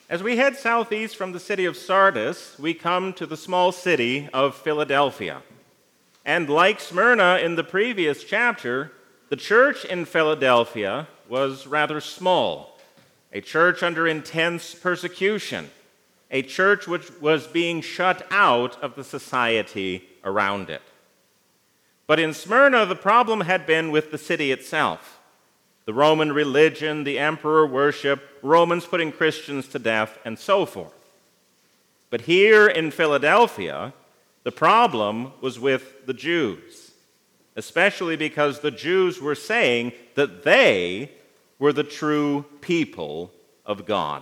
As we head southeast from the city of Sardis, we come to the small city of Philadelphia. And like Smyrna in the previous chapter, the church in Philadelphia was rather small, a church under intense persecution, a church which was being shut out of the society around it. But in Smyrna, the problem had been with the city itself. The Roman religion, the emperor worship, Romans putting Christians to death, and so forth. But here in Philadelphia, the problem was with the Jews, especially because the Jews were saying that they were the true people of God.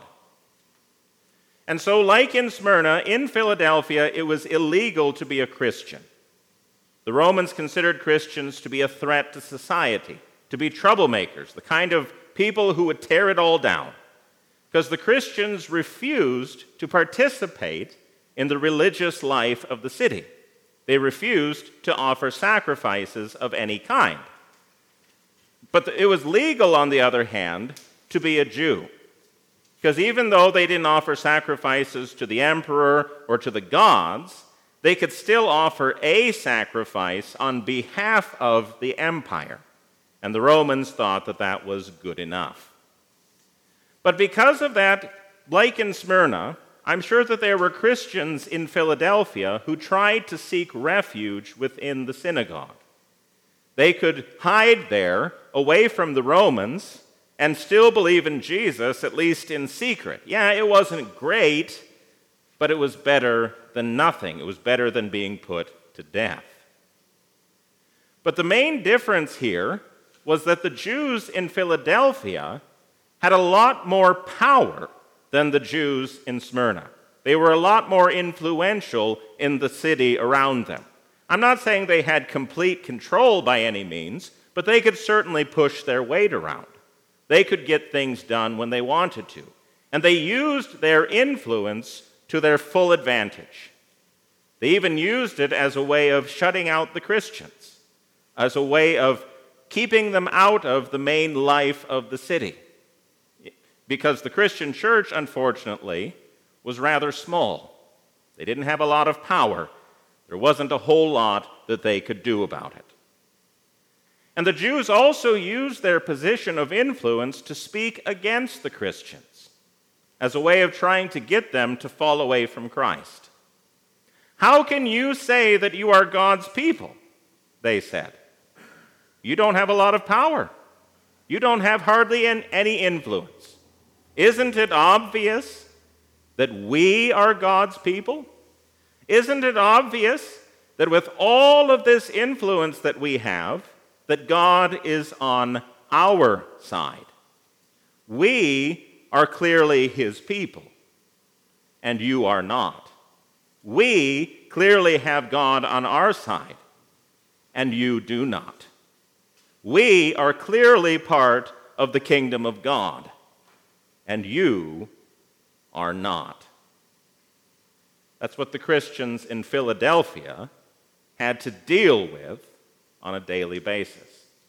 And so, like in Smyrna, in Philadelphia, it was illegal to be a Christian. The Romans considered Christians to be a threat to society, to be troublemakers, the kind of people who would tear it all down, because the Christians refused to participate in the religious life of the city. They refused to offer sacrifices of any kind. But it was legal, on the other hand, to be a Jew, because even though they didn't offer sacrifices to the emperor or to the gods, they could still offer a sacrifice on behalf of the empire. And the Romans thought that that was good enough. But because of that, like in Smyrna, I'm sure that there were Christians in Philadelphia who tried to seek refuge within the synagogue. They could hide there, away from the Romans, and still believe in Jesus, at least in secret. Yeah, it wasn't great, but it was better than nothing. It was better than being put to death. But the main difference here was that the Jews in Philadelphia had a lot more power than the Jews in Smyrna. They were a lot more influential in the city around them. I'm not saying they had complete control by any means, but they could certainly push their weight around. They could get things done when they wanted to. And they used their influence to their full advantage. They even used it as a way of shutting out the Christians, as a way of keeping them out of the main life of the city. Because the Christian church, unfortunately, was rather small. They didn't have a lot of power. There wasn't a whole lot that they could do about it. And the Jews also used their position of influence to speak against the Christians as a way of trying to get them to fall away from Christ. How can you say that you are God's people? They said. You don't have a lot of power. You don't have hardly any influence. Isn't it obvious that we are God's people? Isn't it obvious that with all of this influence that we have, that God is on our side? We are clearly His people, and you are not. We clearly have God on our side, and you do not. We are clearly part of the kingdom of God, and you are not. That's what the Christians in Philadelphia had to deal with on a daily basis.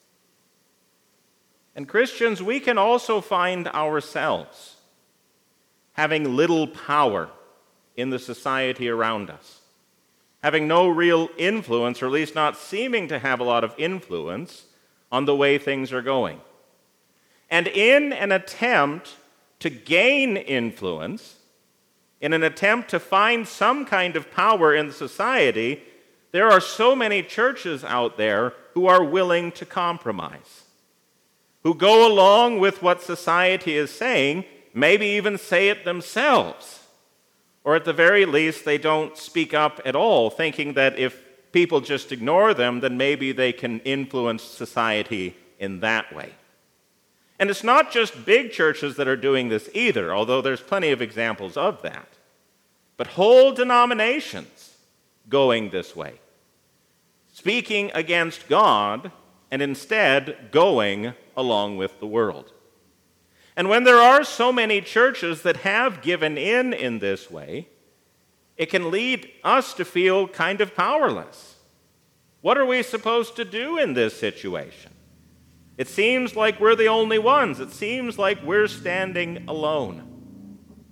And Christians, we can also find ourselves having little power in the society around us, having no real influence, or at least not seeming to have a lot of influence on the way things are going. And in an attempt to gain influence, in an attempt to find some kind of power in society, there are so many churches out there who are willing to compromise, who go along with what society is saying, maybe even say it themselves, or at the very least, they don't speak up at all, thinking that if people just ignore them, then maybe they can influence society in that way. And it's not just big churches that are doing this either, although there's plenty of examples of that, but whole denominations going this way, speaking against God and instead going along with the world. And when there are so many churches that have given in this way, it can lead us to feel kind of powerless. What are we supposed to do in this situation? It seems like we're the only ones. It seems like we're standing alone.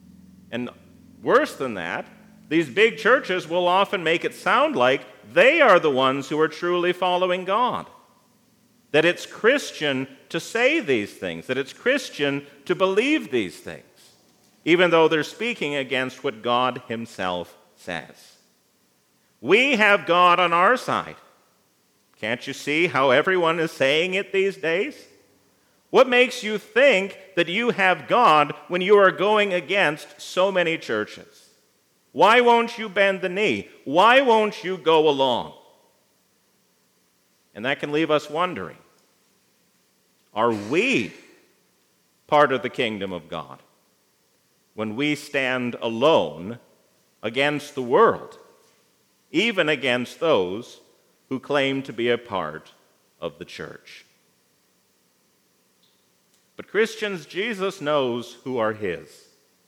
And worse than that, these big churches will often make it sound like they are the ones who are truly following God. That it's Christian to say these things, that it's Christian to believe these things, even though they're speaking against what God himself says. We have God on our side. Can't you see how everyone is saying it these days? What makes you think that you have God when you are going against so many churches? Why won't you bend the knee? Why won't you go along? And that can leave us wondering, are we part of the kingdom of God when we stand alone against the world, even against those who claim to be a part of the church? But Christians, Jesus knows who are his.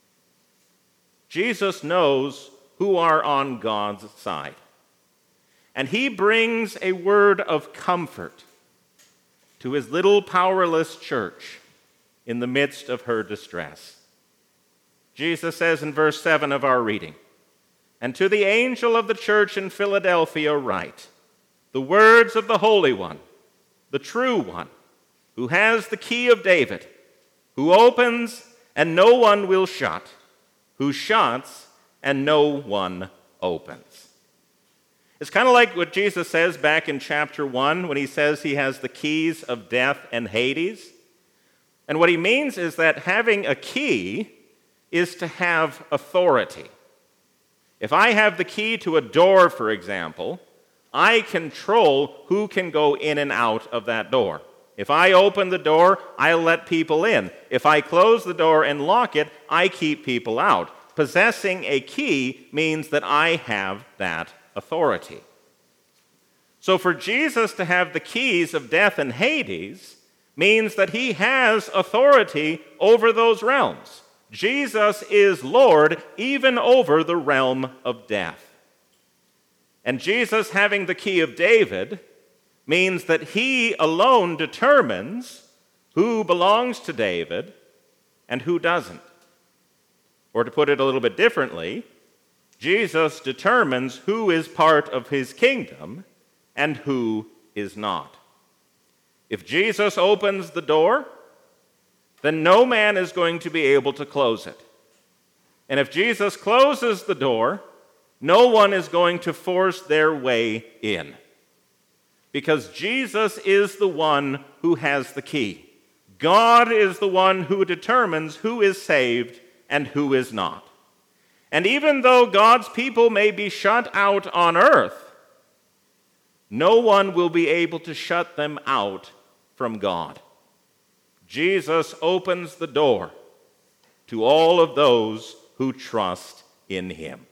Jesus knows who are on God's side. And he brings a word of comfort to his little powerless church in the midst of her distress. Jesus says in verse 7 of our reading, "And to the angel of the church in Philadelphia write, the words of the Holy One, the true one, who has the key of David, who opens and no one will shut, who shuts and no one opens." It's kind of like what Jesus says back in chapter 1 when he says he has the keys of death and Hades. And what he means is that having a key is to have authority. If I have the key to a door, for example, I control who can go in and out of that door. If I open the door, I'll let people in. If I close the door and lock it, I keep people out. Possessing a key means that I have that authority. So for Jesus to have the keys of death and Hades means that he has authority over those realms. Jesus is Lord even over the realm of death. And Jesus having the key of David means that he alone determines who belongs to David and who doesn't. Or to put it a little bit differently, Jesus determines who is part of his kingdom and who is not. If Jesus opens the door, then no man is going to be able to close it. And if Jesus closes the door, no one is going to force their way in. Because Jesus is the one who has the key. God is the one who determines who is saved and who is not. And even though God's people may be shut out on earth, no one will be able to shut them out from God. Jesus opens the door to all of those who trust in him.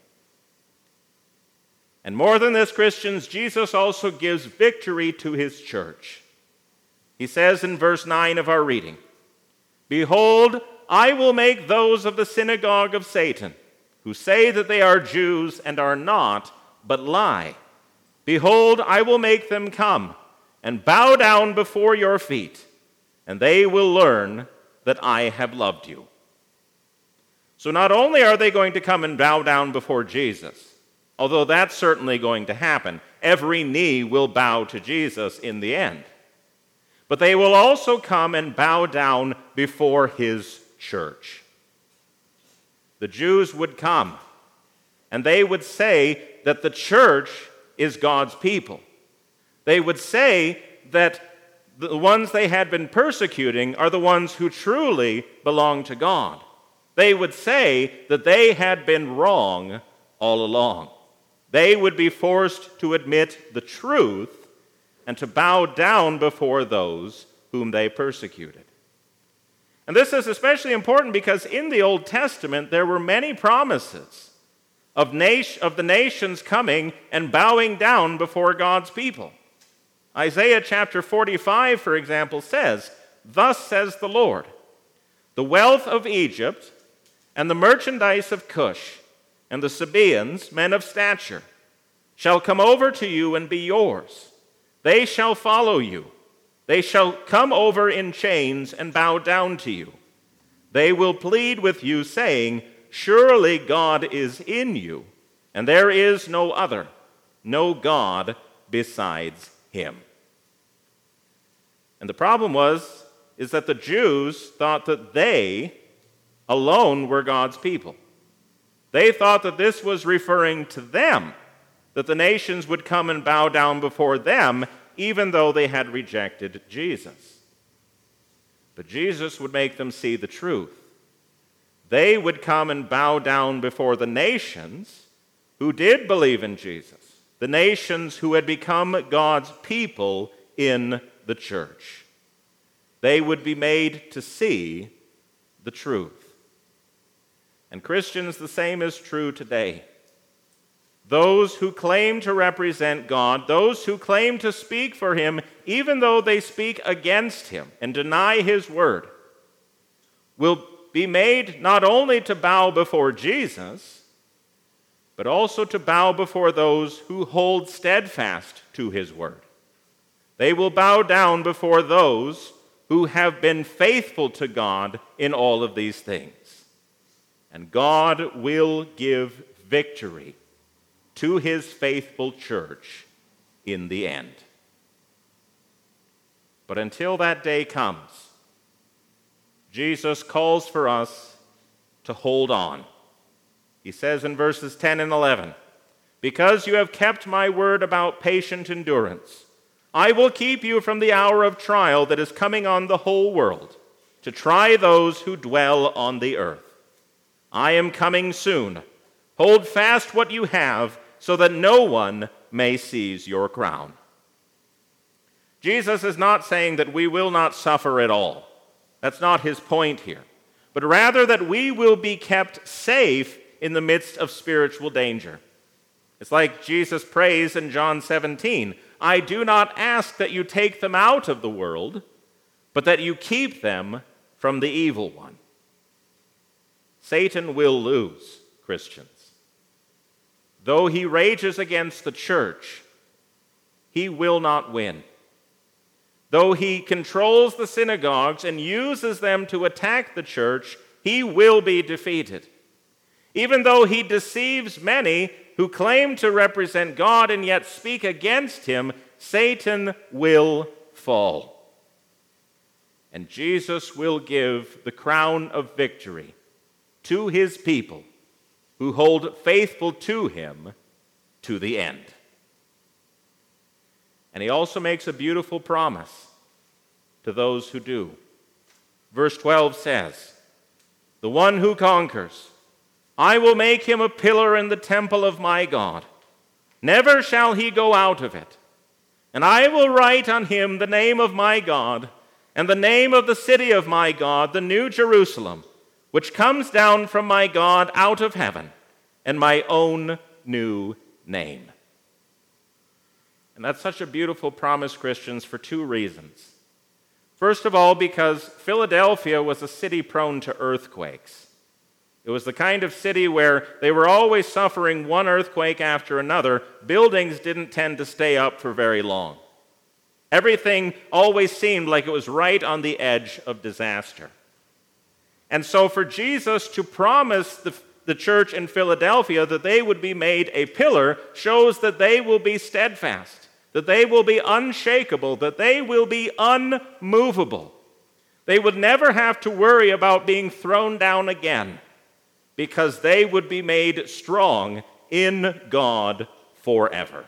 And more than this, Christians, Jesus also gives victory to his church. He says in verse 9 of our reading, "Behold, I will make those of the synagogue of Satan, who say that they are Jews and are not, but lie. Behold, I will make them come and bow down before your feet, and they will learn that I have loved you." So not only are they going to come and bow down before Jesus, although that's certainly going to happen, every knee will bow to Jesus in the end, but they will also come and bow down before his church. The Jews would come, and they would say that the church is God's people. They would say that the ones they had been persecuting are the ones who truly belong to God. They would say that they had been wrong all along. They would be forced to admit the truth and to bow down before those whom they persecuted. And this is especially important because in the Old Testament there were many promises of the nations coming and bowing down before God's people. Isaiah chapter 45, for example, says, "Thus says the Lord, the wealth of Egypt and the merchandise of Cush and the Sabaeans, men of stature, shall come over to you and be yours. They shall follow you. They shall come over in chains and bow down to you. They will plead with you, saying, surely God is in you, and there is no other, no God besides him. And the problem is that the Jews thought that they alone were God's people. They thought that this was referring to them, that the nations would come and bow down before them, even though they had rejected Jesus. But Jesus would make them see the truth. They would come and bow down before the nations who did believe in Jesus, the nations who had become God's people in the church. They would be made to see the truth. And Christians, the same is true today. Those who claim to represent God, those who claim to speak for him, even though they speak against him and deny his word, will be made not only to bow before Jesus, but also to bow before those who hold steadfast to his word. They will bow down before those who have been faithful to God in all of these things. And God will give victory to his faithful church in the end. But until that day comes, Jesus calls for us to hold on. He says in verses 10 and 11, "Because you have kept my word about patient endurance, I will keep you from the hour of trial that is coming on the whole world, to try those who dwell on the earth. I am coming soon. Hold fast what you have, so that no one may seize your crown." Jesus is not saying that we will not suffer at all. That's not his point here. But rather that we will be kept safe in the midst of spiritual danger. It's like Jesus prays in John 17, "I do not ask that you take them out of the world, but that you keep them from the evil one." Satan will lose, Christians. Though he rages against the church, he will not win. Though he controls the synagogues and uses them to attack the church, he will be defeated. Even though he deceives many who claim to represent God and yet speak against him, Satan will fall. And Jesus will give the crown of victory to his people who hold faithful to him to the end. And he also makes a beautiful promise to those who do. Verse 12 says, "The one who conquers, I will make him a pillar in the temple of my God. Never shall he go out of it. And I will write on him the name of my God and the name of the city of my God, the New Jerusalem, which comes down from my God out of heaven, and my own new name." And that's such a beautiful promise, Christians, for two reasons. First of all, because Philadelphia was a city prone to earthquakes. It was the kind of city where they were always suffering one earthquake after another. Buildings didn't tend to stay up for very long. Everything always seemed like it was right on the edge of disaster. And so for Jesus to promise the church in Philadelphia that they would be made a pillar shows that they will be steadfast, that they will be unshakable, that they will be unmovable. They would never have to worry about being thrown down again, because they would be made strong in God forever.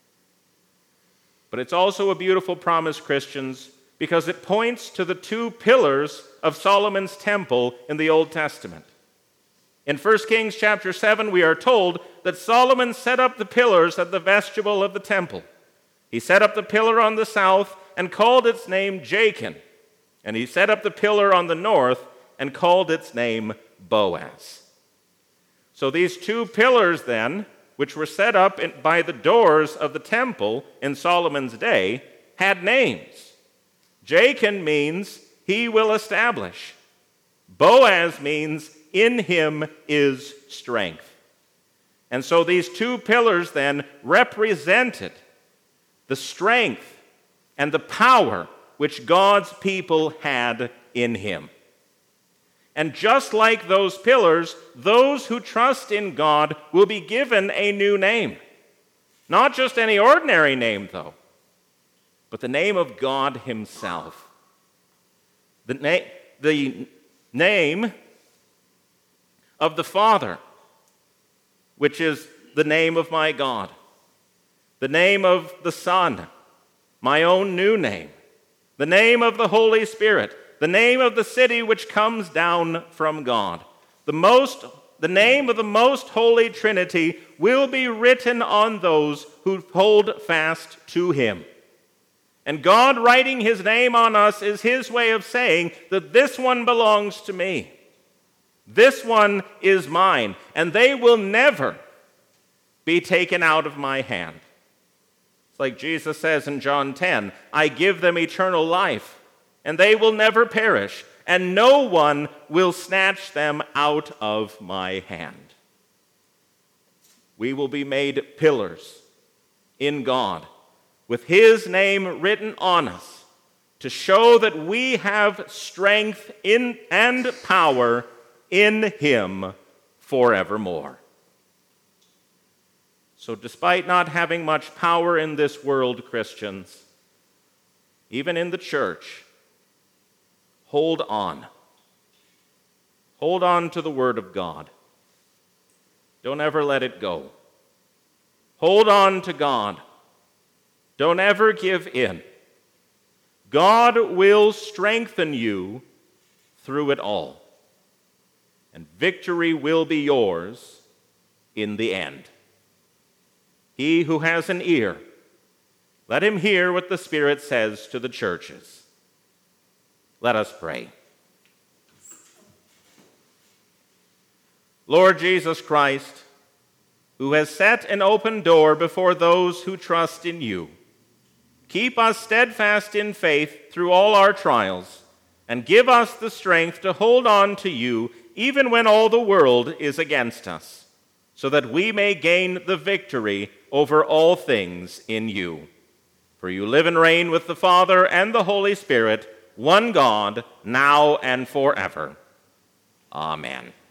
But it's also a beautiful promise, Christians, because it points to the two pillars of Solomon's temple in the Old Testament. In 1 Kings chapter 7, we are told that Solomon set up the pillars at the vestibule of the temple. He set up the pillar on the south and called its name Jachin, and he set up the pillar on the north and called its name Boaz. So these two pillars then, which were set up by the doors of the temple in Solomon's day, had names. Jachin means he will establish. Boaz means in him is strength. And so these two pillars then represented the strength and the power which God's people had in him. And just like those pillars, those who trust in God will be given a new name. Not just any ordinary name, though, but the name of God himself. The name of the Father, which is the name of my God. The name of the Son, my own new name. The name of the Holy Spirit, the name of the city which comes down from God. The name of the most holy Trinity will be written on those who hold fast to him. And God writing his name on us is his way of saying that this one belongs to me. This one is mine, and they will never be taken out of my hand. It's like Jesus says in John 10, I give them eternal life, and they will never perish, and no one will snatch them out of my hand. We will be made pillars in God, with his name written on us, to show that we have strength and power in him forevermore. So despite not having much power in this world, Christians, even in the church, hold on. Hold on to the Word of God. Don't ever let it go. Hold on to God. Don't ever give in. God will strengthen you through it all. And victory will be yours in the end. He who has an ear, let him hear what the Spirit says to the churches. Let us pray. Lord Jesus Christ, who has set an open door before those who trust in you, keep us steadfast in faith through all our trials, and give us the strength to hold on to you even when all the world is against us, so that we may gain the victory over all things in you. For you live and reign with the Father and the Holy Spirit, one God, now and forever. Amen.